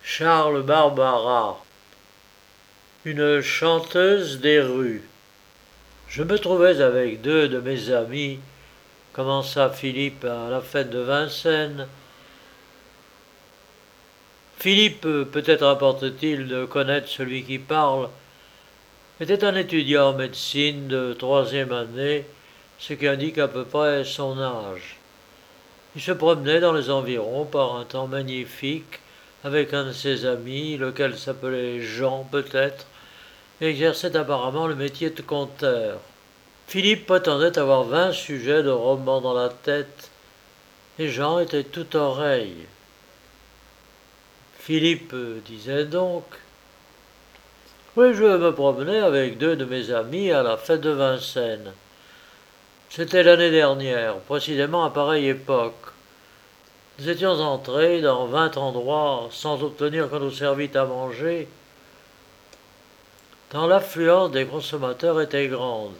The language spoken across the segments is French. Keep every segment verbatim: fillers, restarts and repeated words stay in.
Charles Barbara, une chanteuse des rues. Je me trouvais avec deux de mes amis, commença Philippe à la fête de Vincennes. Philippe, peut-être importe-t-il de connaître celui qui parle, était un étudiant en médecine de troisième année, ce qui indique à peu près son âge. Il se promenait dans les environs par un temps magnifique avec un de ses amis, lequel s'appelait Jean peut-être, et exerçait apparemment le métier de conteur. Philippe prétendait avoir vingt sujets de romans dans la tête, et Jean était tout oreille. Philippe disait donc « Oui, je me promenais avec deux de mes amis à la fête de Vincennes. C'était l'année dernière, précisément à pareille époque. Nous étions entrés dans vingt endroits sans obtenir qu'on nous servît à manger, tant l'affluence des consommateurs était grande.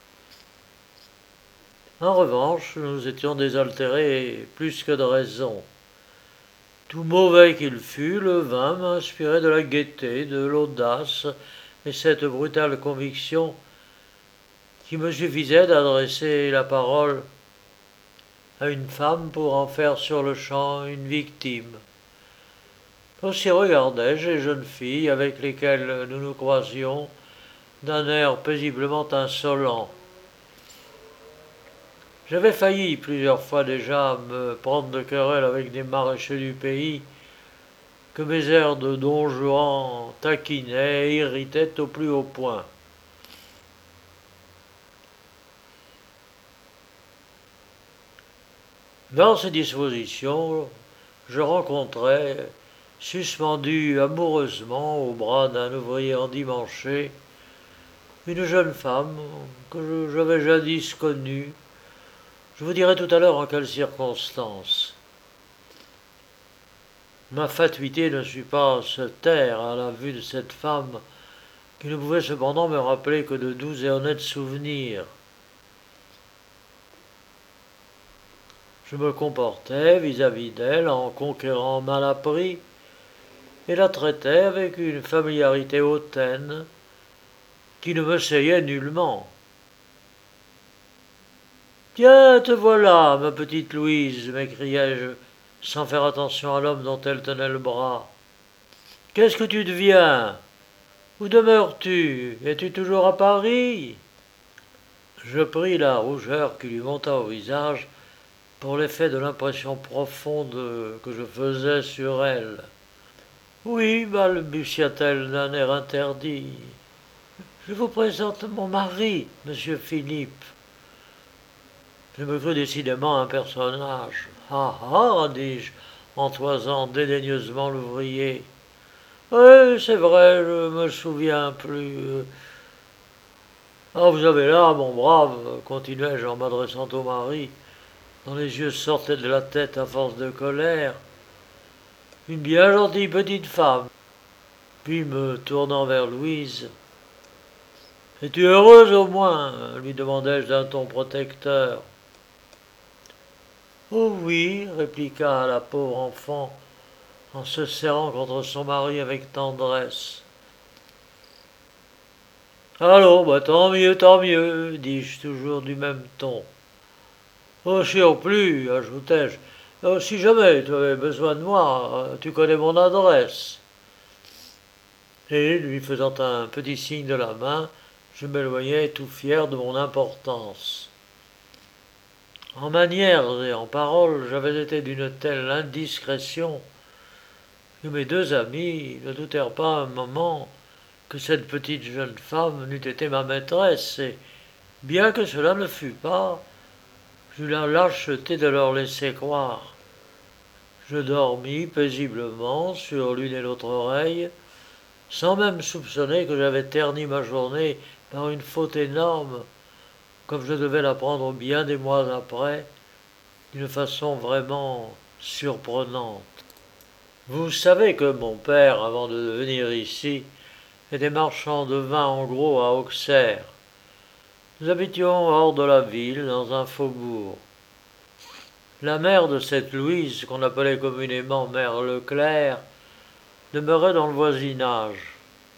En revanche, nous étions désaltérés plus que de raison. Tout mauvais qu'il fût, le vin m'inspirait de la gaieté, de l'audace et cette brutale conviction qu'il me suffisait d'adresser la parole à une femme pour en faire sur-le-champ une victime. Aussi regardai-je les jeunes filles avec lesquelles nous nous croisions d'un air paisiblement insolent. J'avais failli plusieurs fois déjà me prendre de querelle avec des maraîchers du pays que mes airs de Don Juan taquinaient et irritaient au plus haut point. Dans ces dispositions, je rencontrai, suspendue amoureusement au bras d'un ouvrier endimanché, une jeune femme que j'avais jadis connue. Je vous dirai tout à l'heure en quelles circonstances. Ma fatuité ne sut pas se taire à la vue de cette femme, qui ne pouvait cependant me rappeler que de doux et honnêtes souvenirs. Je me comportais vis-à-vis d'elle en conquérant mal appris, et la traitais avec une familiarité hautaine qui ne me seyait nullement. « Tiens, te voilà, ma petite Louise, m'écriai-je, sans faire attention à l'homme dont elle tenait le bras. Qu'est-ce que tu deviens? Où demeures-tu? Es-tu toujours à Paris? Je pris la rougeur qui lui monta au visage pour l'effet de l'impression profonde que je faisais sur elle. Oui, balbutia-t-elle d'un air interdit. Je vous présente mon mari, monsieur Philippe. Je me crus décidément un personnage. Ah ah, dis-je, en toisant dédaigneusement l'ouvrier. Oui, c'est vrai, je me souviens plus. Ah, vous avez là, mon brave, continuai-je en m'adressant au mari, dont les yeux sortaient de la tête à force de colère, une bien gentille petite femme. Puis me tournant vers Louise, « Es-tu heureuse au moins ?» lui demandai-je d'un ton protecteur. « Oh oui, répliqua la pauvre enfant, en se serrant contre son mari avec tendresse. « Allons, bah, tant mieux, tant mieux, dis-je toujours du même ton. Au surplus, ajoutai-je, oh, si jamais tu avais besoin de moi, tu connais mon adresse. » Et, lui faisant un petit signe de la main, je m'éloignai tout fier de mon importance. En manières et en paroles, j'avais été d'une telle indiscrétion que mes deux amis ne doutèrent pas un moment que cette petite jeune femme n'eût été ma maîtresse, et, bien que cela ne fût pas, j'eus la lâcheté de leur laisser croire. Je dormis paisiblement sur l'une et l'autre oreille, sans même soupçonner que j'avais terni ma journée par une faute énorme, comme je devais l'apprendre bien des mois après, d'une façon vraiment surprenante. Vous savez que mon père, avant de venir ici, était marchand de vin en gros à Auxerre. Nous habitions hors de la ville, dans un faubourg. La mère de cette Louise, qu'on appelait communément mère Leclerc, demeurait dans le voisinage.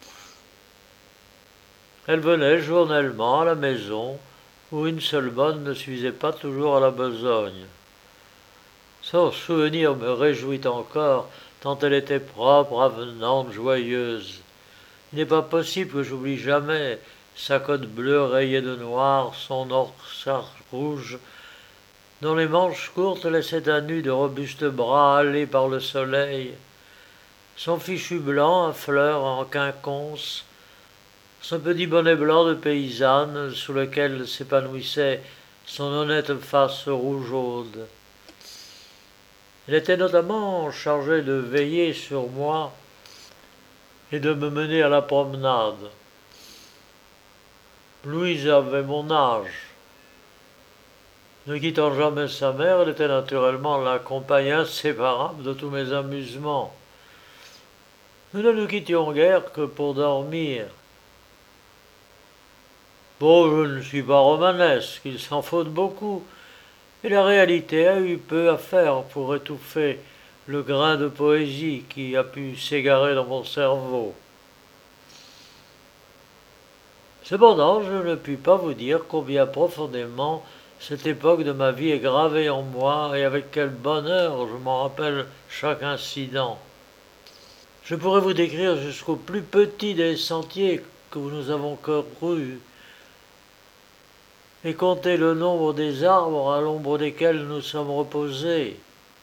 Elle venait journellement à la maison, où une seule bonne ne suffisait pas toujours à la besogne. Son souvenir me réjouit encore, tant elle était propre, avenante, joyeuse. Il n'est pas possible que j'oublie jamais sa cotte bleue rayée de noir, son orsage rouge, dont les manches courtes laissaient à nu de robustes bras hâlés par le soleil, son fichu blanc à fleurs en quinconce, son petit bonnet blanc de paysanne sous lequel s'épanouissait son honnête face rougeaude. Elle était notamment chargée de veiller sur moi et de me mener à la promenade. Louise avait mon âge. Ne quittant jamais sa mère, elle était naturellement la compagne inséparable de tous mes amusements. Nous ne nous quittions guère que pour dormir. Bon, je ne suis pas romanesque, il s'en faut beaucoup, et la réalité a eu peu à faire pour étouffer le grain de poésie qui a pu s'égarer dans mon cerveau. Cependant, je ne puis pas vous dire combien profondément cette époque de ma vie est gravée en moi et avec quel bonheur je m'en rappelle chaque incident. Je pourrais vous décrire jusqu'au plus petit des sentiers que nous avons courus et compter le nombre des arbres à l'ombre desquels nous sommes reposés.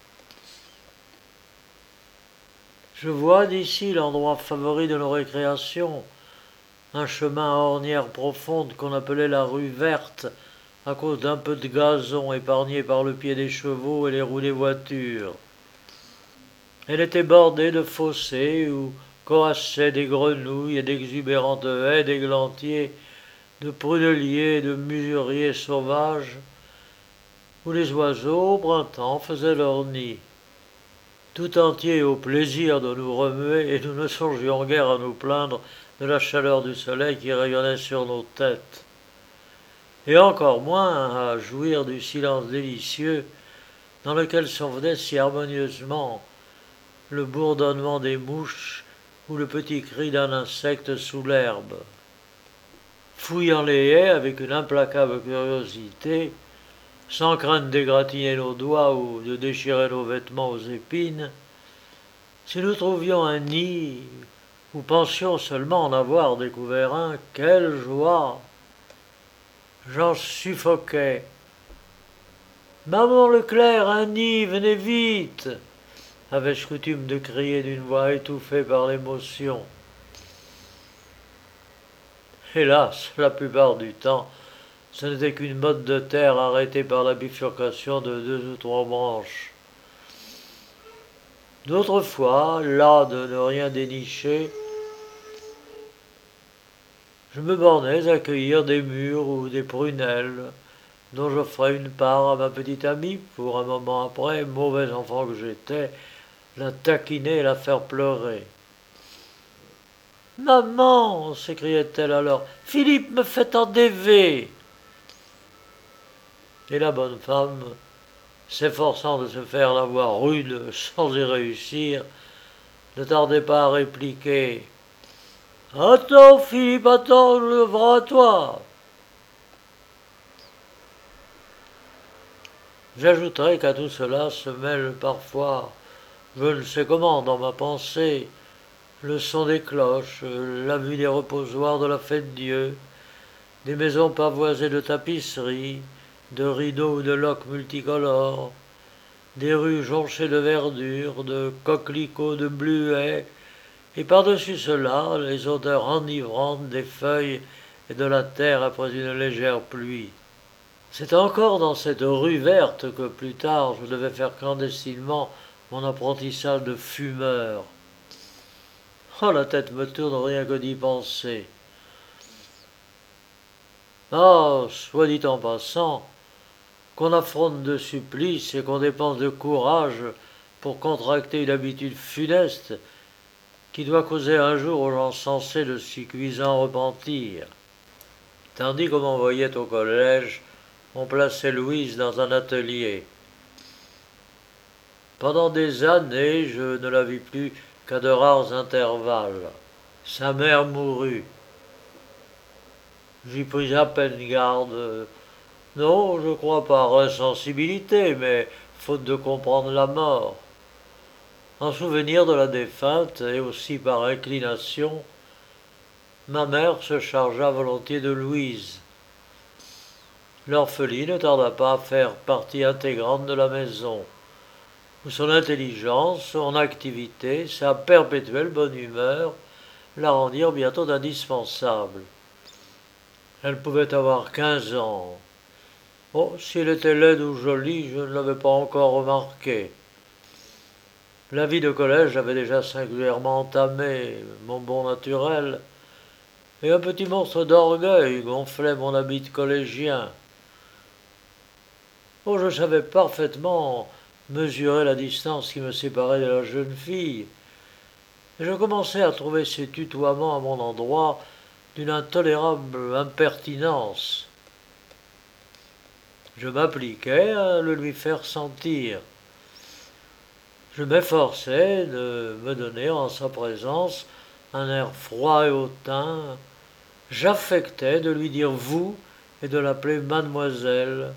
Je vois d'ici l'endroit favori de nos récréations, un chemin à ornières profondes qu'on appelait la rue verte, à cause d'un peu de gazon épargné par le pied des chevaux et les roues des voitures. Elle était bordée de fossés où coassaient des grenouilles et d'exubérantes haies d'églantiers, de prunelliers et de musuriers sauvages, où les oiseaux, au printemps, faisaient leur nid. Tout entier au plaisir de nous remuer, et nous ne songions guère à nous plaindre de la chaleur du soleil qui rayonnait sur nos têtes, et encore moins à jouir du silence délicieux dans lequel s'envenait si harmonieusement le bourdonnement des mouches ou le petit cri d'un insecte sous l'herbe. Fouillant les haies avec une implacable curiosité, sans crainte d'égratigner nos doigts ou de déchirer nos vêtements aux épines, si nous trouvions un nid ou pensions seulement en avoir découvert un, quelle joie! J'en suffoquais. Maman Leclerc, un nid, venez vite! Avais-je coutume de crier d'une voix étouffée par l'émotion. Hélas, la plupart du temps, ce n'était qu'une motte de terre arrêtée par la bifurcation de deux ou trois branches. D'autres fois, las de ne rien dénicher, je me bornais à cueillir des mûres ou des prunelles, dont j'offrais une part à ma petite amie pour un moment après, mauvais enfant que j'étais, la taquiner et la faire pleurer. « Maman !» s'écriait-elle alors, « Philippe me fait endever !» Et la bonne femme, s'efforçant de se faire la voix rude sans y réussir, ne tardait pas à répliquer « Attends, Philippe, attends, le bras à toi !» J'ajouterai qu'à tout cela se mêle parfois, je ne sais comment dans ma pensée, le son des cloches, la vue des reposoirs de la Fête-Dieu, des maisons pavoisées de tapisseries, de rideaux ou de loques multicolores, des rues jonchées de verdure, de coquelicots, de bluets, et par-dessus cela, les odeurs enivrantes des feuilles et de la terre après une légère pluie. C'est encore dans cette rue verte que plus tard je devais faire clandestinement mon apprentissage de fumeur. Oh, la tête me tourne rien que d'y penser. Ah, soit dit en passant, qu'on affronte de supplices et qu'on dépense de courage pour contracter une habitude funeste qui doit causer un jour aux gens sensés de si cuisants repentirs. Tandis qu'on m'envoyait au collège, on plaçait Louise dans un atelier. Pendant des années, je ne la vis plus qu'à de rares intervalles. Sa mère mourut. J'y pris à peine garde. Non, je crois par insensibilité, mais faute de comprendre la mort. En souvenir de la défunte, et aussi par inclination, ma mère se chargea volontiers de Louise. L'orpheline ne tarda pas à faire partie intégrante de la maison, où son intelligence, son activité, sa perpétuelle bonne humeur la rendirent bientôt indispensable. Elle pouvait avoir quinze ans. Oh, si elle était laide ou jolie, je ne l'avais pas encore remarqué. La vie de collège avait déjà singulièrement entamé mon bon naturel, et un petit monstre d'orgueil gonflait mon habit de collégien. Oh, je savais parfaitement mesurer la distance qui me séparait de la jeune fille, et je commençais à trouver ses tutoiements à mon endroit d'une intolérable impertinence. Je m'appliquais à le lui faire sentir. Je m'efforçais de me donner en sa présence un air froid et hautain. J'affectais de lui dire vous et de l'appeler mademoiselle.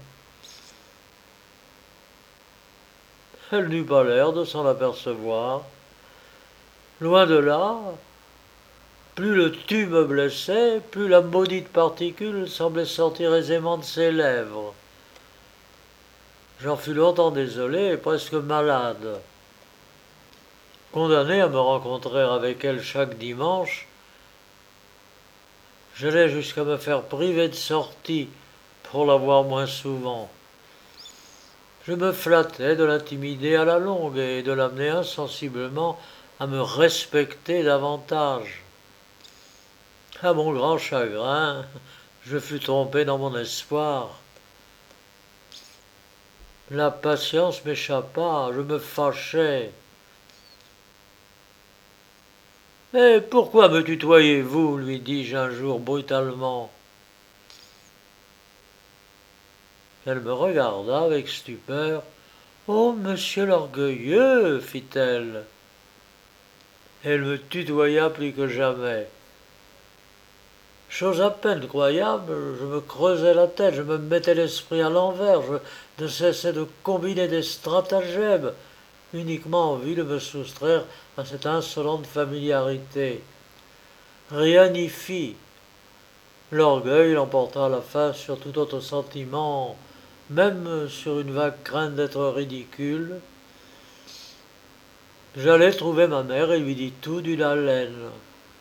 Elle n'eut pas l'air de s'en apercevoir. Loin de là, plus le tu me blessait, plus la maudite particule semblait sortir aisément de ses lèvres. J'en fus longtemps désolé et presque malade. Condamné à me rencontrer avec elle chaque dimanche, j'allais jusqu'à me faire priver de sortie pour la voir moins souvent. Je me flattais de l'intimider à la longue et de l'amener insensiblement à me respecter davantage. À mon grand chagrin, je fus trompé dans mon espoir. La patience m'échappa, je me fâchai. « Eh, pourquoi me tutoyez-vous » lui dis-je un jour brutalement. Elle me regarda avec stupeur. « Oh, monsieur l'orgueilleux » fit-elle. Elle me tutoya plus que jamais. Chose à peine croyable, je me creusais la tête, je me mettais l'esprit à l'envers, je ne cessais de combiner des stratagèmes, uniquement en vue de me soustraire à cette insolente familiarité. Rien n'y fit. L'orgueil l'emporta à la fin sur tout autre sentiment, même sur une vague crainte d'être ridicule. J'allai trouver ma mère et lui dis tout d'une haleine.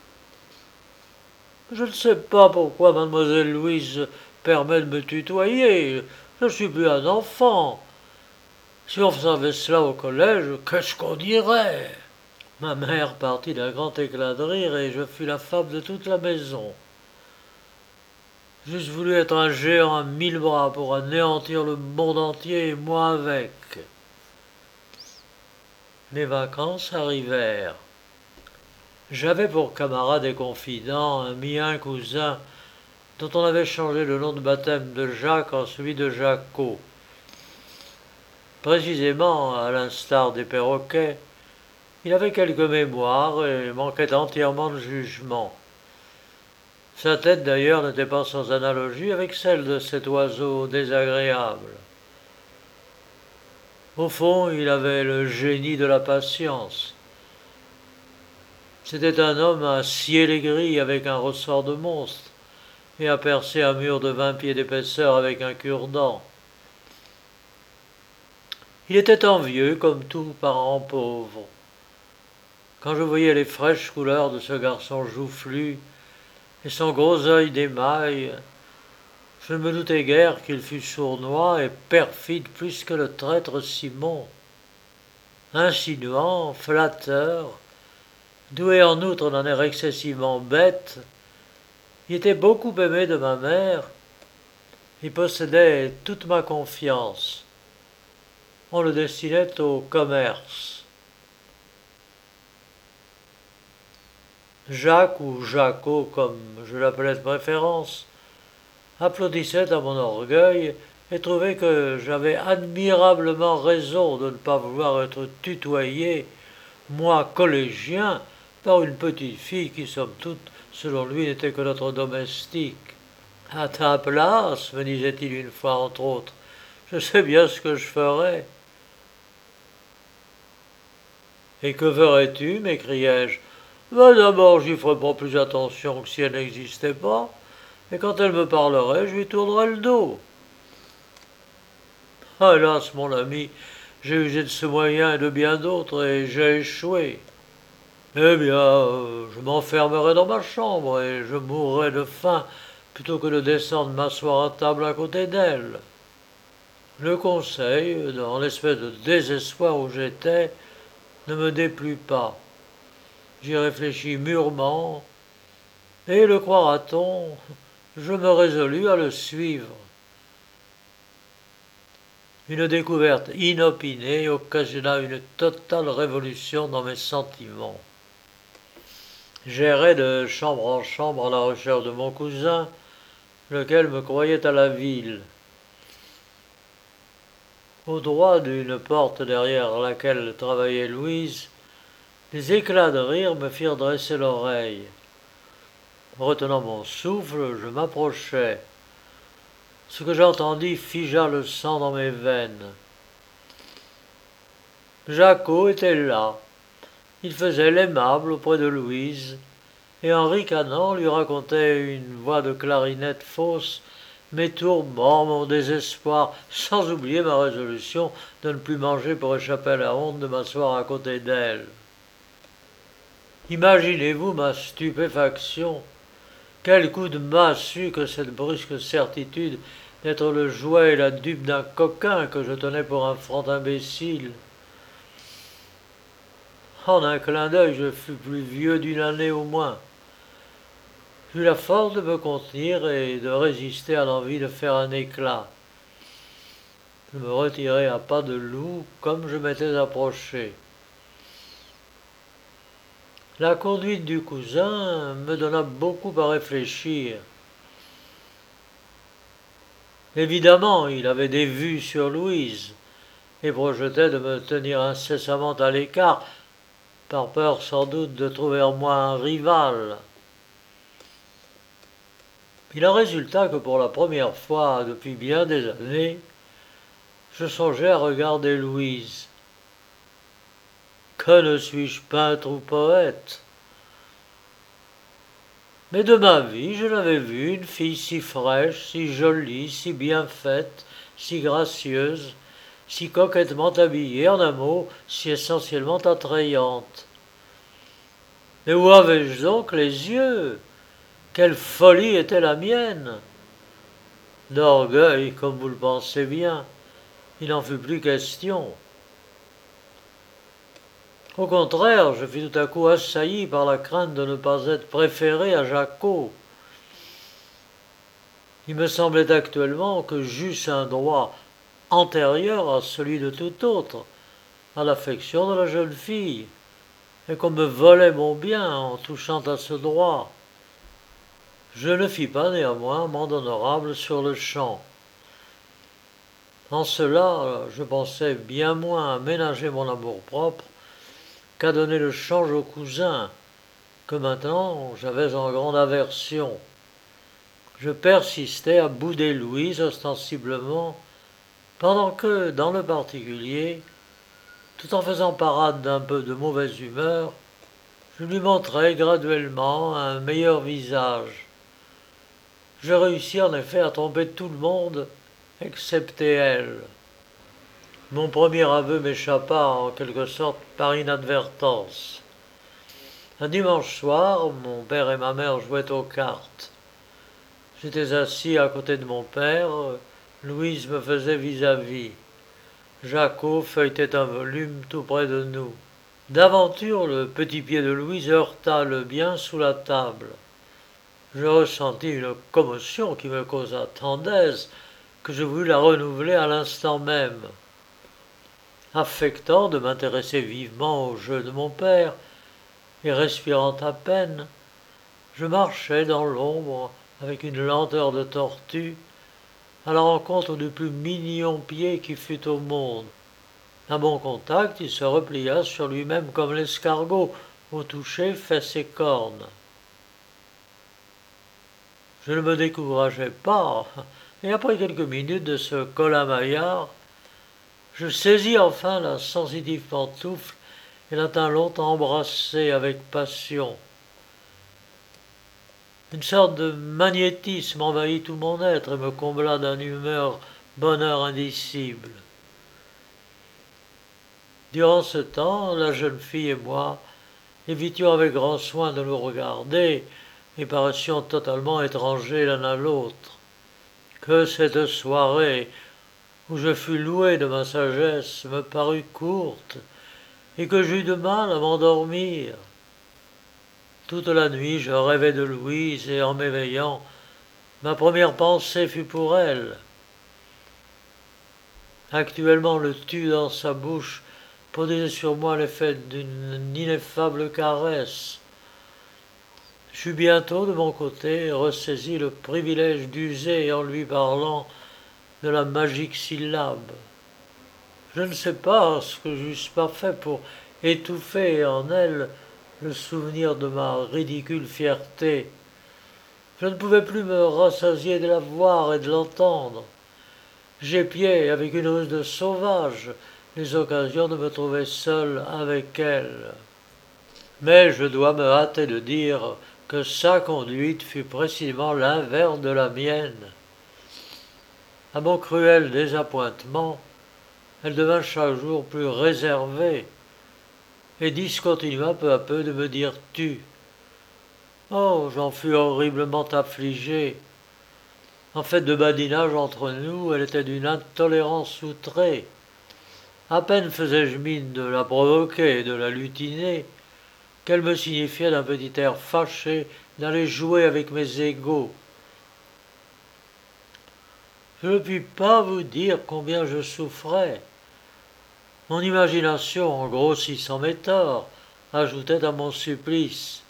Je ne sais pas pourquoi mademoiselle Louise permet de me tutoyer. Je ne suis plus un enfant. Si on savait cela au collège, qu'est-ce qu'on dirait ? Ma mère partit d'un grand éclat de rire et je fus la femme de toute la maison. J'eusse voulu être un géant à mille bras pour anéantir le monde entier et moi avec. Les vacances arrivèrent. J'avais pour camarade et confident un mien cousin dont on avait changé le nom de baptême de Jacques en celui de Jacot. Précisément, à l'instar des perroquets, il avait quelques mémoires et manquait entièrement de jugement. Sa tête d'ailleurs n'était pas sans analogie avec celle de cet oiseau désagréable. Au fond, il avait le génie de la patience. C'était un homme à scier les grilles avec un ressort de monstre et à percer un mur de vingt pieds d'épaisseur avec un cure-dent. Il était envieux comme tout parent pauvre. Quand je voyais les fraîches couleurs de ce garçon joufflu et son gros œil d'émail, je ne me doutais guère qu'il fût sournois et perfide plus que le traître Simon. Insinuant, flatteur, doué en outre d'un air excessivement bête, il était beaucoup aimé de ma mère, il possédait toute ma confiance. On le destinait au commerce. Jacques, ou Jacot comme je l'appelais de préférence, applaudissait à mon orgueil et trouvait que j'avais admirablement raison de ne pas vouloir être tutoyé moi collégien, par une petite fille qui, somme toute, selon lui, n'était que notre domestique. À ta place, me disait-il une fois entre autres, je sais bien ce que je ferais. Et que ferais-tu, m'écriai-je. Ben d'abord, j'y ferais pas plus attention que si elle n'existait pas, et quand elle me parlerait, je lui tournerais le dos. Hélas, mon ami, j'ai usé de ce moyen et de bien d'autres, et j'ai échoué. Eh bien, euh, je m'enfermerai dans ma chambre, et je mourrai de faim, plutôt que de descendre m'asseoir à table à côté d'elle. Le conseil, dans l'espèce de désespoir où j'étais, ne me déplut pas. J'y réfléchis mûrement, et le croira-t-on, je me résolus à le suivre. Une découverte inopinée occasionna une totale révolution dans mes sentiments. J'errais de chambre en chambre à la recherche de mon cousin, lequel me croyait à la ville. Au droit d'une porte derrière laquelle travaillait Louise, des éclats de rire me firent dresser l'oreille. Retenant mon souffle, je m'approchai. Ce que j'entendis figea le sang dans mes veines. Jacquot était là. Il faisait l'aimable auprès de Louise, et en ricanant lui racontait une voix de clarinette fausse mes tourments, mon désespoir, sans oublier ma résolution de ne plus manger pour échapper à la honte de m'asseoir à côté d'elle. Imaginez-vous ma stupéfaction. Quel coup de massue que cette brusque certitude d'être le jouet et la dupe d'un coquin que je tenais pour un franc imbécile. En un clin d'œil, je fus plus vieux d'une année au moins. J'eus la force de me contenir et de résister à l'envie de faire un éclat. Je me retirai à pas de loup comme je m'étais approché. La conduite du cousin me donna beaucoup à réfléchir. Évidemment, il avait des vues sur Louise et projetait de me tenir incessamment à l'écart, par peur sans doute de trouver en moi un rival. Il en résulta que pour la première fois depuis bien des années, je songeais à regarder Louise. Que ne suis-je peintre ou poète? Mais de ma vie, je n'avais vu une fille si fraîche, si jolie, si bien faite, si gracieuse, si coquettement habillée, en un mot, si essentiellement attrayante. Mais où avais-je donc les yeux? Quelle folie était la mienne! D'orgueil, comme vous le pensez bien, il n'en fut plus question. Au contraire, je fus tout à coup assailli par la crainte de ne pas être préféré à Jacquot. Il me semblait actuellement que j'eusse un droit antérieur à celui de tout autre, à l'affection de la jeune fille, et qu'on me volait mon bien en touchant à ce droit. Je ne fis pas néanmoins amende honorable sur le champ. En cela, je pensais bien moins à ménager mon amour-propre qu'à donner le change au cousin, que maintenant j'avais en grande aversion. Je persistais à bouder Louise ostensiblement, pendant que, dans le particulier, tout en faisant parade d'un peu de mauvaise humeur, je lui montrais graduellement un meilleur visage. Je réussis en effet à tromper tout le monde, excepté elle. Mon premier aveu m'échappa en quelque sorte par inadvertance. Un dimanche soir, mon père et ma mère jouaient aux cartes. J'étais assis à côté de mon père, Louise me faisait vis-à-vis. Jacquot feuilletait un volume tout près de nous. D'aventure, le petit pied de Louise heurta le bien sous la table. Je ressentis une commotion qui me causa tant d'aise que je voulus la renouveler à l'instant même. Affectant de m'intéresser vivement au jeu de mon père, et respirant à peine, je marchais dans l'ombre avec une lenteur de tortue à la rencontre du plus mignon pied qui fût au monde. À mon contact, il se replia sur lui-même comme l'escargot, au toucher, fait ses cornes. Je ne me décourageais pas, et après quelques minutes de ce colamaillard, je saisis enfin la sensitive pantoufle et la tins longtemps embrassée avec passion. Une sorte de magnétisme envahit tout mon être et me combla d'un humeur bonheur indicible. Durant ce temps, la jeune fille et moi évitions avec grand soin de nous regarder et paraissions totalement étrangers l'un à l'autre. Que cette soirée, où je fus loué de ma sagesse, me parut courte et que j'eus de mal à m'endormir. Toute la nuit, je rêvais de Louise et en m'éveillant, ma première pensée fut pour elle. Actuellement, le tu dans sa bouche produisait sur moi l'effet d'une ineffable caresse. J'eus bientôt, de mon côté, ressaisi le privilège d'user en lui parlant de la magique syllabe. Je ne sais pas ce que j'eusse pas fait pour étouffer en elle le souvenir de ma ridicule fierté. Je ne pouvais plus me rassasier de la voir et de l'entendre. J'épiais avec une ruse de sauvage les occasions de me trouver seul avec elle. Mais je dois me hâter de dire que sa conduite fut précisément l'inverse de la mienne. À mon cruel désappointement, elle devint chaque jour plus réservée et discontinua peu à peu de me dire tu. Oh, j'en fus horriblement affligé. En fait de badinage entre nous, elle était d'une intolérance outrée. À peine faisais-je mine de la provoquer et de la lutiner, qu'elle me signifiait d'un petit air fâché d'aller jouer avec mes égaux. Je ne puis pas vous dire combien je souffrais. Mon imagination, en grossissant mes torts, ajoutait à mon supplice.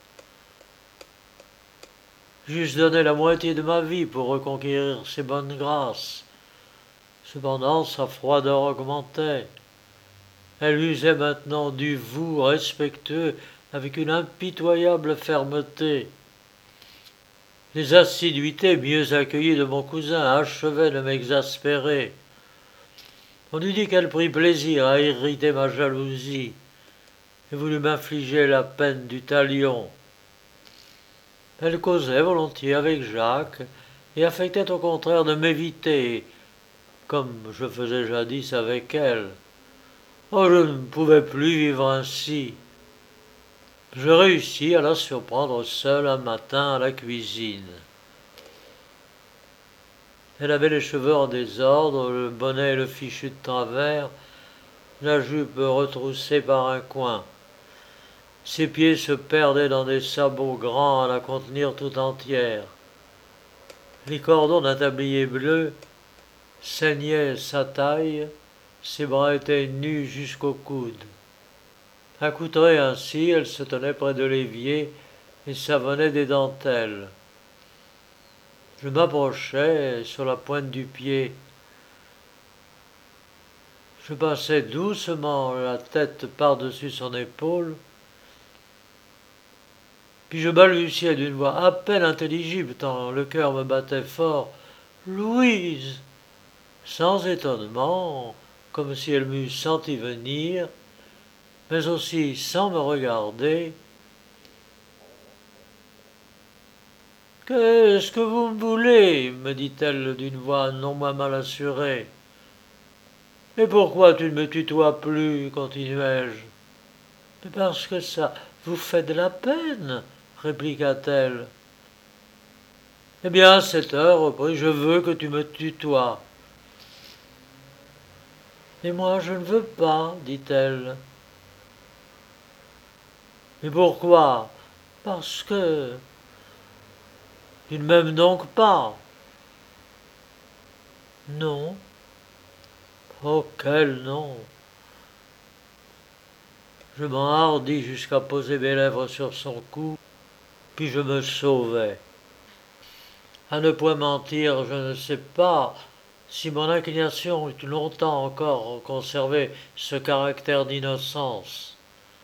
J'eusse donné la moitié de ma vie pour reconquérir ses bonnes grâces. Cependant, sa froideur augmentait. Elle usait maintenant du vous respectueux avec une impitoyable fermeté. Les assiduités mieux accueillies de mon cousin achevaient de m'exaspérer. On eût dit qu'elle prit plaisir à irriter ma jalousie et voulut m'infliger la peine du talion. Elle causait volontiers avec Jacques et affectait au contraire de m'éviter, comme je faisais jadis avec elle. Oh, je ne pouvais plus vivre ainsi. Je réussis à la surprendre seule un matin à la cuisine. Elle avait les cheveux en désordre, le bonnet et le fichu de travers, la jupe retroussée par un coin. Ses pieds se perdaient dans des sabots grands à la contenir tout entière. Les cordons d'un tablier bleu ceignaient sa taille, ses bras étaient nus jusqu'au coude. Accoutrée ainsi, elle se tenait près de l'évier et savonnait des dentelles. Je m'approchai sur la pointe du pied. Je passai doucement la tête par-dessus son épaule, puis je balbutiai d'une voix à peine intelligible tant le cœur me battait fort. « Louise !» Sans étonnement, comme si elle m'eût senti venir, mais aussi sans me regarder. « Qu'est-ce que vous me voulez ?» me dit-elle d'une voix non moins mal assurée. « Et pourquoi tu ne me tutoies plus ?» continuai-je. « Mais parce que ça vous fait de la peine, » répliqua-t-elle. « Eh bien, à cette heure, repris, je veux que tu me tutoies. »« Et moi, je ne veux pas, » dit-elle. « Mais pourquoi ? » ?»« Parce que... » »« Tu ne m'aimes donc pas ? » ?»« Non. » »« Oh, quel non !» Je m'enhardis jusqu'à poser mes lèvres sur son cou, puis je me sauvai. À ne point mentir, je ne sais pas Si mon inclination eût longtemps encore conservé ce caractère d'innocence.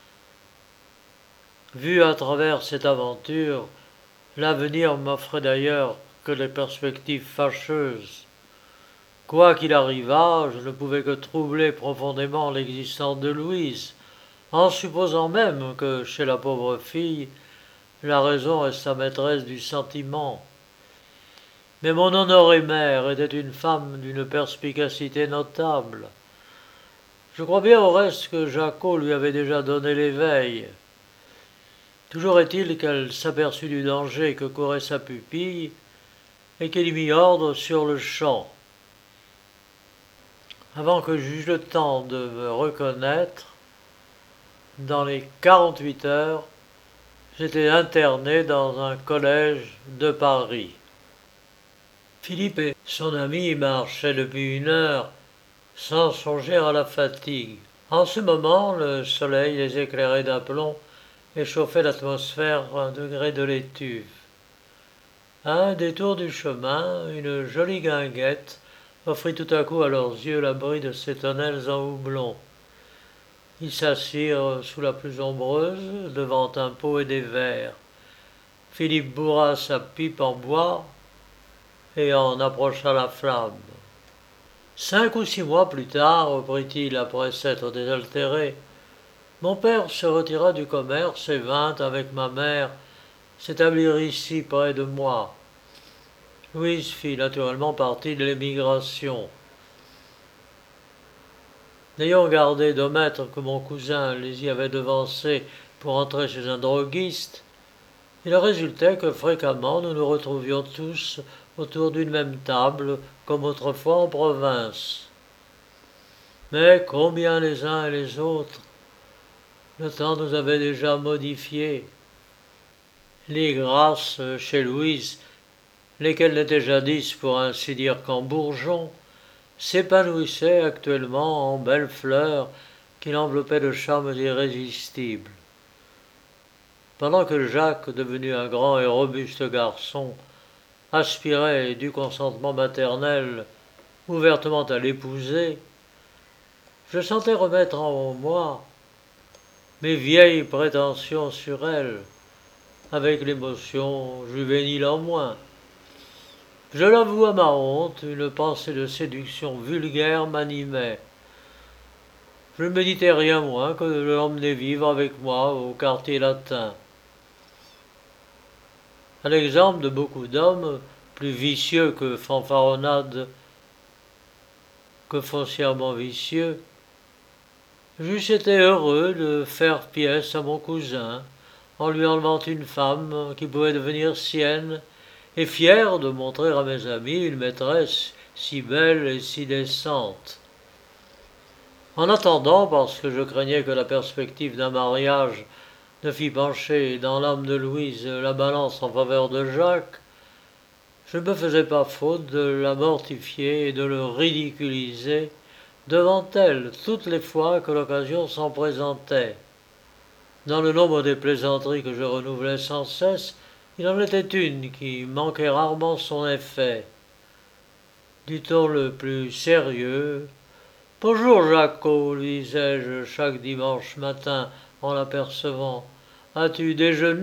Vu à travers cette aventure, l'avenir m'offrait d'ailleurs que des perspectives fâcheuses. Quoi qu'il arrivât, je ne pouvais que troubler profondément l'existence de Louise, en supposant même que, chez la pauvre fille, la raison est sa maîtresse du sentiment. Mais mon honorée mère était une femme d'une perspicacité notable. Je crois bien au reste que Jacquot lui avait déjà donné l'éveil. Toujours est-il qu'elle s'aperçut du danger que courait sa pupille et qu'elle y mit ordre sur le champ. Avant que j'eus le temps de me reconnaître, dans les quarante-huit heures, j'étais interné dans un collège de Paris. Philippe et son ami marchaient depuis une heure sans songer à la fatigue. En ce moment, le soleil les éclairait d'aplomb et chauffait l'atmosphère à un degré de l'étuve. À un détour du chemin, une jolie guinguette offrit tout à coup à leurs yeux l'abri de ses tonnelles en houblon. Ils s'assirent sous la plus ombreuse, devant un pot et des verres. Philippe bourra sa pipe en bois et en approcha la flamme. Cinq ou six mois plus tard, reprit-il après s'être désaltéré, mon père se retira du commerce et vint, avec ma mère, s'établir ici près de moi. Louise fit naturellement partie de l'émigration. N'ayant gardé d'omettre que mon cousin les y avait devancés pour entrer chez un droguiste, il résultait que fréquemment nous nous retrouvions tous autour d'une même table, comme autrefois en province. Mais combien les uns et les autres, le temps nous avait déjà modifiés. Les grâces chez Louise, lesquelles n'étaient jadis pour ainsi dire qu'en bourgeons, s'épanouissaient actuellement en belles fleurs qui l'enveloppaient de charmes irrésistibles. Pendant que Jacques, devenu un grand et robuste garçon, aspirait du consentement maternel ouvertement à l'épouser, je sentais remettre en moi mes vieilles prétentions sur elle, avec l'émotion juvénile en moins. Je l'avoue à ma honte, une pensée de séduction vulgaire m'animait. Je ne méditais rien moins que de l'emmener vivre avec moi au quartier latin. À l'exemple de beaucoup d'hommes, plus vicieux que fanfaronnades, que foncièrement vicieux, j'eusse été heureux de faire pièce à mon cousin, en lui enlevant une femme qui pouvait devenir sienne, et fier de montrer à mes amis une maîtresse si belle et si décente. En attendant, parce que je craignais que la perspective d'un mariage ne fît pencher dans l'âme de Louise la balance en faveur de Jacques, je ne me faisais pas faute de la mortifier et de le ridiculiser devant elle toutes les fois que l'occasion s'en présentait. Dans le nombre des plaisanteries que je renouvelais sans cesse, il en était une qui manquait rarement son effet. Du ton le plus sérieux, « Bonjour, Jacquot, lui disais-je chaque dimanche matin en l'apercevant. As-tu déjeuné ?»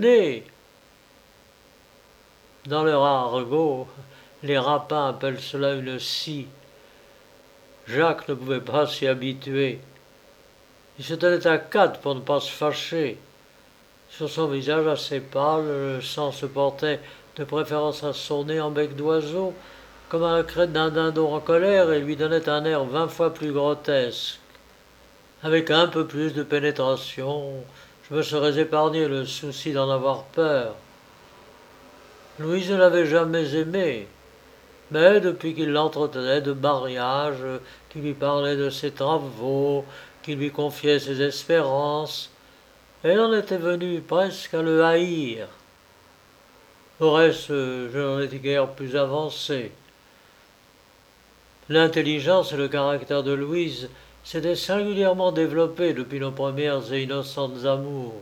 Dans leur argot, les rapins appellent cela une scie. Jacques ne pouvait pas s'y habituer. Il se tenait à quatre pour ne pas se fâcher. Sur son visage assez pâle, le sang se portait de préférence à son nez en bec d'oiseau, comme à la crête d'un dindon en colère, et lui donnait un air vingt fois plus grotesque. Avec un peu plus de pénétration, je me serais épargné le souci d'en avoir peur. Louise ne l'avait jamais aimé, mais depuis qu'il l'entretenait de mariage, qu'il lui parlait de ses travaux, qu'il lui confiait ses espérances, elle en était venue presque à le haïr. Au reste, je n'en étais guère plus avancé. L'intelligence et le caractère de Louise s'étaient singulièrement développés depuis nos premières et innocentes amours.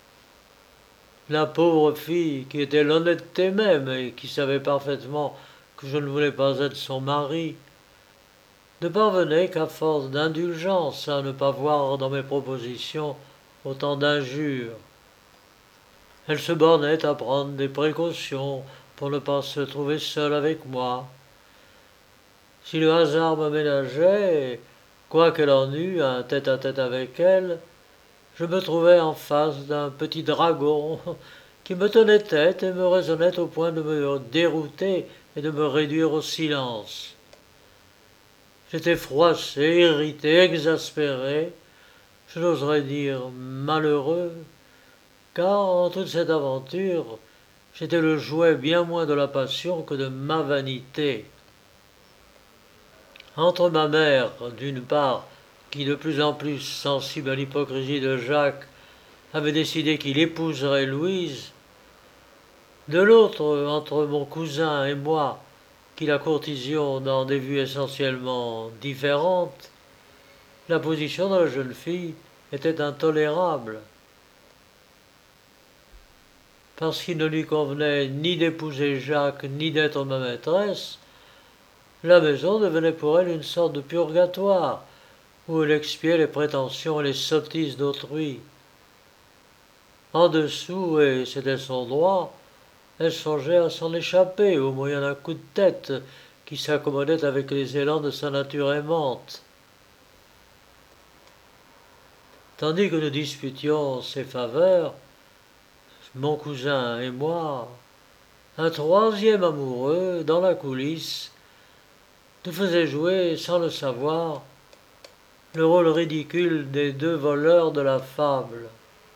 La pauvre fille, qui était l'honnêteté même et qui savait parfaitement que je ne voulais pas être son mari, ne parvenait qu'à force d'indulgence à ne pas voir dans mes propositions autant d'injures. Elle se bornait à prendre des précautions pour ne pas se trouver seule avec moi. Si le hasard me ménageait, quoi qu'elle en eût un tête-à-tête avec elle, je me trouvais en face d'un petit dragon qui me tenait tête et me raisonnait au point de me dérouter et de me réduire au silence. J'étais froissé, irrité, exaspéré, je n'oserais dire malheureux, car en toute cette aventure, j'étais le jouet bien moins de la passion que de ma vanité. Entre ma mère, d'une part, qui de plus en plus sensible à l'hypocrisie de Jacques, avait décidé qu'il épouserait Louise, de l'autre, entre mon cousin et moi, qui la courtisions dans des vues essentiellement différentes, la position de la jeune fille était intolérable. Parce qu'il ne lui convenait ni d'épouser Jacques, ni d'être ma maîtresse, la maison devenait pour elle une sorte de purgatoire, où elle expiait les prétentions et les sottises d'autrui. En dessous, et c'était son droit, elle songeait à s'en échapper au moyen d'un coup de tête qui s'accommodait avec les élans de sa nature aimante. Tandis que nous disputions ses faveurs, mon cousin et moi, un troisième amoureux, dans la coulisse, nous faisait jouer, sans le savoir, le rôle ridicule des deux voleurs de la fable.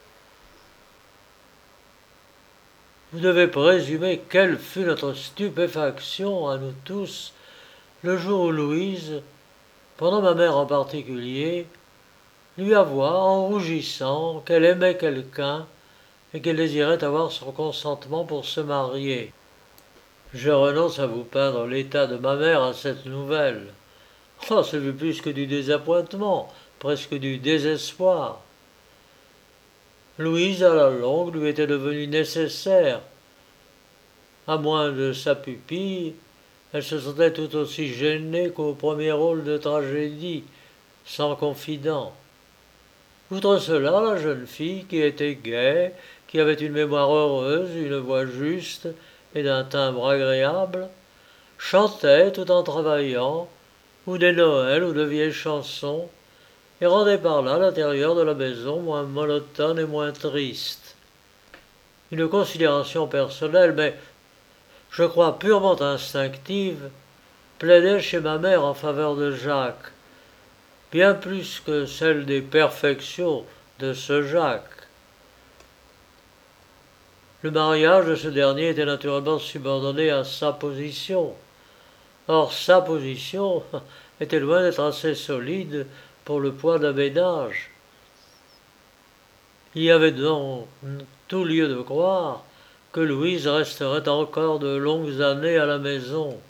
Vous devez présumer quelle fut notre stupéfaction à nous tous le jour où Louise, pendant ma mère en particulier, lui avoua, en rougissant, qu'elle aimait quelqu'un et qu'elle désirait avoir son consentement pour se marier. Je renonce à vous peindre l'état de ma mère à cette nouvelle. Oh, ce fut plus que du désappointement, presque du désespoir. Louise, à la longue, lui était devenue nécessaire. À moins de sa pupille, elle se sentait tout aussi gênée qu'au premier rôle de tragédie, sans confident. Outre cela, la jeune fille, qui était gaie, qui avait une mémoire heureuse, une voix juste et d'un timbre agréable, chantait tout en travaillant, ou des Noëls ou de vieilles chansons, et rendait par là l'intérieur de la maison moins monotone et moins triste. Une considération personnelle, mais je crois purement instinctive, plaidait chez ma mère en faveur de Jacques, bien plus que celle des perfections de ce Jacques. Le mariage de ce dernier était naturellement subordonné à sa position. Or, sa position était loin d'être assez solide pour le poids d'un ménage. Il y avait donc tout lieu de croire que Louise resterait encore de longues années à la maison.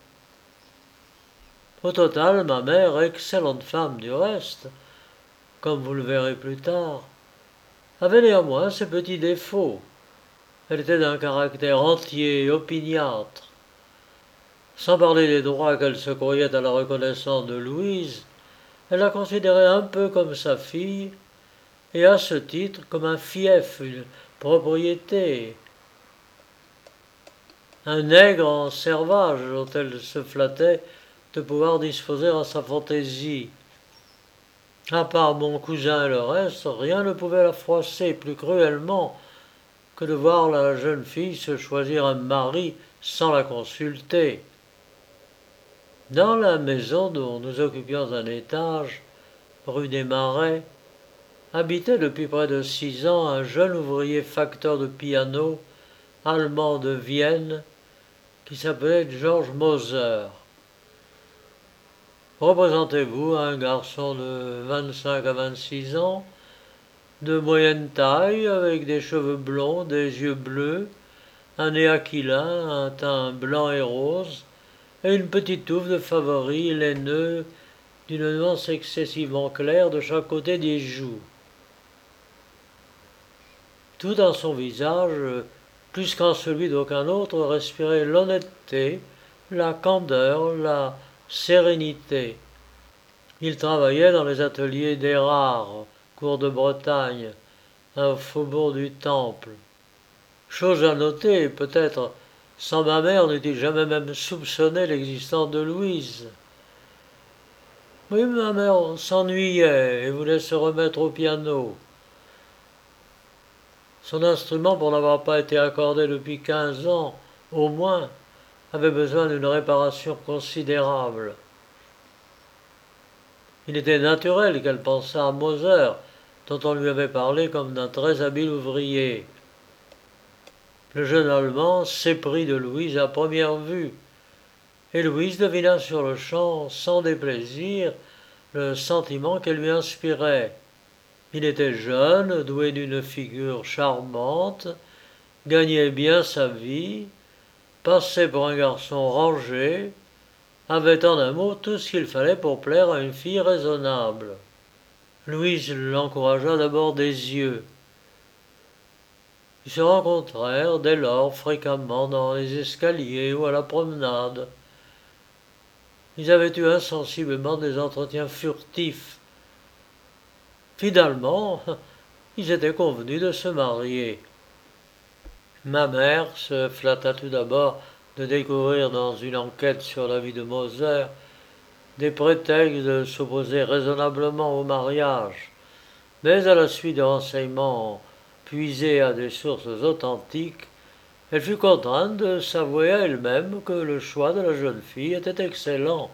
Au total, ma mère, excellente femme du reste, comme vous le verrez plus tard, avait néanmoins ses petits défauts. Elle était d'un caractère entier et opiniâtre. Sans parler des droits qu'elle se croyait à la reconnaissance de Louise, elle la considérait un peu comme sa fille, et à ce titre comme un fief, une propriété, un nègre en servage dont elle se flattait de pouvoir disposer à sa fantaisie. À part mon cousin et le reste, rien ne pouvait la froisser plus cruellement que de voir la jeune fille se choisir un mari sans la consulter. Dans la maison dont nous occupions un étage, rue des Marais, habitait depuis près de six ans un jeune ouvrier facteur de piano, allemand de Vienne, qui s'appelait Georges Moser. Représentez-vous un garçon de vingt-cinq à vingt-six ans, de moyenne taille, avec des cheveux blonds, des yeux bleus, un nez aquilin, un teint blanc et rose, et une petite touffe de favoris laineux d'une nuance excessivement claire de chaque côté des joues. Tout dans son visage, plus qu'en celui d'aucun autre, respirait l'honnêteté, la candeur, la sérénité. Il travaillait dans les ateliers d'Érard, cour de Bretagne, un faubourg du Temple. Chose à noter, peut-être, sans ma mère n'eût-il jamais même soupçonné l'existence de Louise. Oui, ma mère s'ennuyait et voulait se remettre au piano. Son instrument, pour n'avoir pas été accordé depuis quinze ans, au moins, avait besoin d'une réparation considérable. Il était naturel qu'elle pensât à Moser, dont on lui avait parlé comme d'un très habile ouvrier. Le jeune Allemand s'éprit de Louise à première vue, et Louise devina sur le champ, sans déplaisir, le sentiment qu'elle lui inspirait. Il était jeune, doué d'une figure charmante, gagnait bien sa vie, passait pour un garçon rangé, avait en un mot tout ce qu'il fallait pour plaire à une fille raisonnable. Louise l'encouragea d'abord des yeux. Ils se rencontrèrent dès lors fréquemment dans les escaliers ou à la promenade. Ils avaient eu insensiblement des entretiens furtifs. Finalement, ils étaient convenus de se marier. Ma mère se flatta tout d'abord de découvrir dans une enquête sur la vie de Moser des prétextes de s'opposer raisonnablement au mariage, mais à la suite de renseignements puisés à des sources authentiques, elle fut contrainte de s'avouer à elle-même que le choix de la jeune fille était excellent.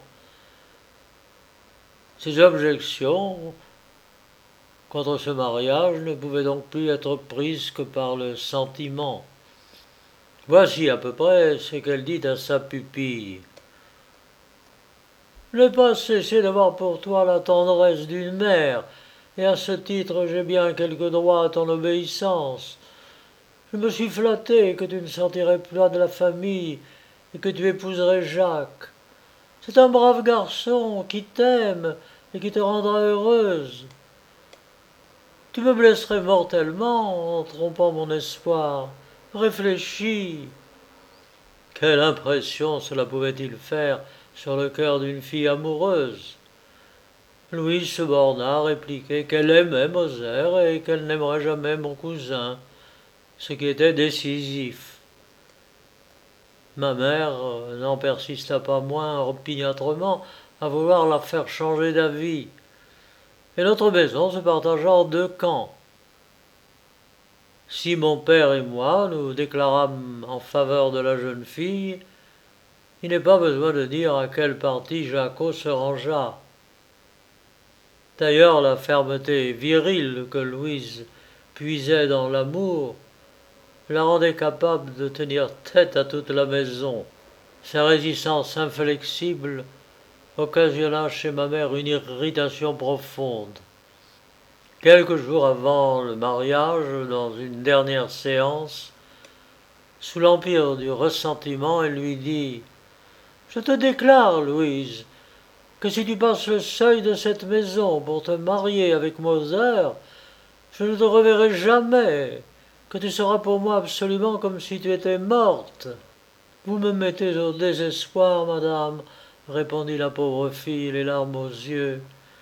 Ses objections contre ce mariage ne pouvaient donc plus être prises que par le sentiment. Voici à peu près ce qu'elle dit à sa pupille. « Je n'ai pas cessé d'avoir pour toi la tendresse d'une mère, et à ce titre j'ai bien quelques droits à ton obéissance. Je me suis flatté que tu ne sortirais pas de la famille et que tu épouserais Jacques. C'est un brave garçon qui t'aime et qui te rendra heureuse. Tu me blesserais mortellement en trompant mon espoir. Réfléchis. » Quelle impression cela pouvait-il faire sur le cœur d'une fille amoureuse? Louise se borna à répliquer qu'elle aimait Moser et qu'elle n'aimerait jamais mon cousin, ce qui était décisif. Ma mère n'en persista pas moins opiniâtrement à vouloir la faire changer d'avis, et notre maison se partagea en deux camps. Si mon père et moi nous déclarâmes en faveur de la jeune fille, il n'est pas besoin de dire à quel parti Jacquot se rangea. D'ailleurs, la fermeté virile que Louise puisait dans l'amour la rendait capable de tenir tête à toute la maison. Sa résistance inflexible occasionna chez ma mère une irritation profonde. Quelques jours avant le mariage, dans une dernière séance, sous l'empire du ressentiment, elle lui dit « Je te déclare, Louise, que si tu passes le seuil de cette maison pour te marier avec Moser, je ne te reverrai jamais, que tu seras pour moi absolument comme si tu étais morte. » « Vous me mettez au désespoir, madame, » répondit la pauvre fille, les larmes aux yeux.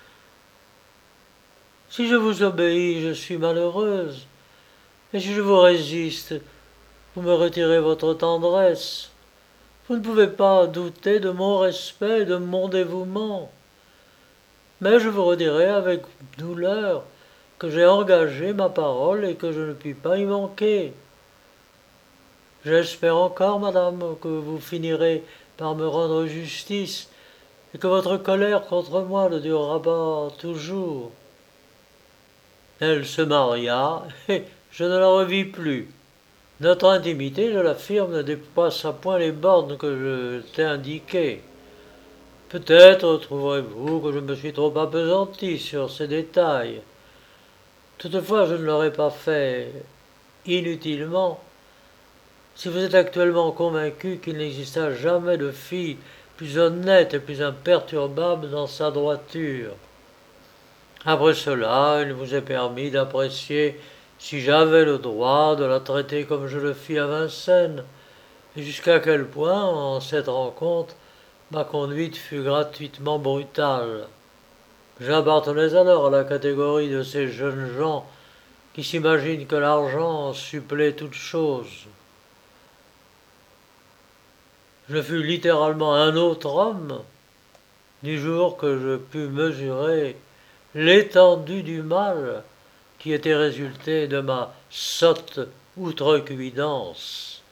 « Si je vous obéis, je suis malheureuse, et si je vous résiste, vous me retirez votre tendresse. Vous ne pouvez pas douter de mon respect et de mon dévouement. Mais je vous redirai avec douleur que j'ai engagé ma parole et que je ne puis pas y manquer. J'espère encore, madame, que vous finirez par me rendre justice et que votre colère contre moi ne durera pas toujours. » Elle se maria et je ne la revis plus. Notre intimité, je l'affirme, ne dépassa point les bornes que je t'ai indiquées. Peut-être trouverez-vous que je me suis trop appesanti sur ces détails. Toutefois, je ne l'aurais pas fait inutilement. Si vous êtes actuellement convaincu qu'il n'exista jamais de fille plus honnête et plus imperturbable dans sa droiture. Après cela, il vous est permis d'apprécier si j'avais le droit de la traiter comme je le fis à Vincennes, et jusqu'à quel point, en cette rencontre, ma conduite fut gratuitement brutale. J'appartenais alors à la catégorie de ces jeunes gens qui s'imaginent que l'argent supplée toute chose. Je fus littéralement un autre homme du jour que je pus mesurer l'étendue du mal qui était résulté de ma sotte outrecuidance.